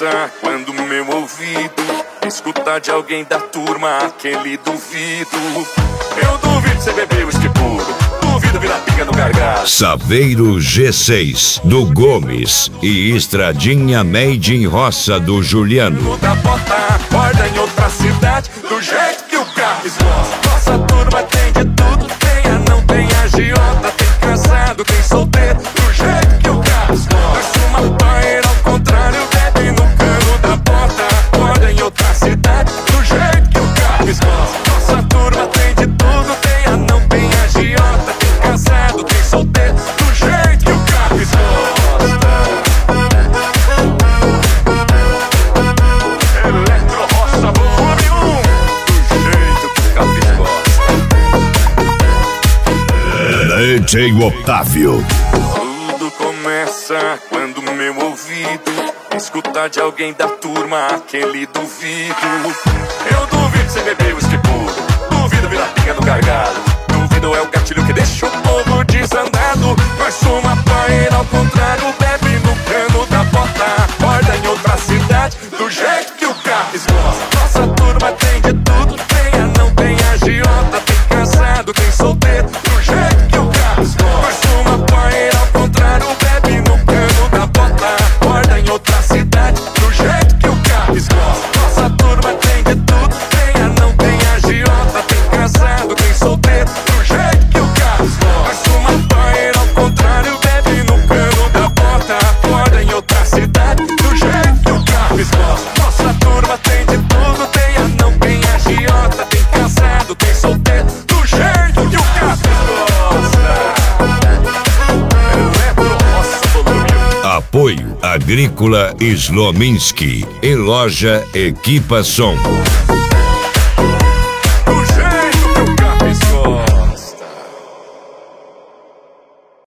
começa quando meu ouvido escutar de alguém da turma aquele duvido. Eu duvido você beber uísque puro, duvido virar pinga no gargalo. Saveiro G6 do Gomes e Estradinha Made in Roça do Juliano. Da bota acorda em outra cidade, do jeito que o carro esgosta. Nossa turma tem de tudo, tem não tem agiota, tem casado, tem solteiro, do jeito que o carro esgosta. Mas uma paeira ao contrário, bebe no cano da bota acorda em outra cidade, do jeito que o carro esgosta. Nossa turma tem de tudo, tem não tem agiota, tem casado, tem solteiro, do jeito que o carro esgosta. DJ Otávio. Tudo começa quando meu ouvido escutar de alguém da turma aquele duvido. Eu duvido você beber uísque puro, duvido virar pinga no gargalo, duvido é o gatilho que deixa o povo desandado. Mas uma paeira ao contrário, bebe no cano da bota acorda em outra cidade, do jeito que o carro esgosta. Nossa turma tem de tudo, tem não tem agiota, tem casado, tem solteiro, do jeito que o carro esgosta. Mas uma paeira ao contrário, bebe no cano da bota acorda em outra cidade, do jeito que o carro esgosta. Nossa turma tem de tudo, tem não tem agiota, tem casado, tem solteiro, do jeito que o carro esgosta. Mas uma paeira ao contrário, bebe no cano da bota acorda em outra cidade, do jeito que o carro esgosta. Nossa turma tem de tudo, tem não tem agiota, tem casado, tem solteiro, do jeito que o carro esgosta. Apoio Agrícola Slominski e Loja Equipa Som.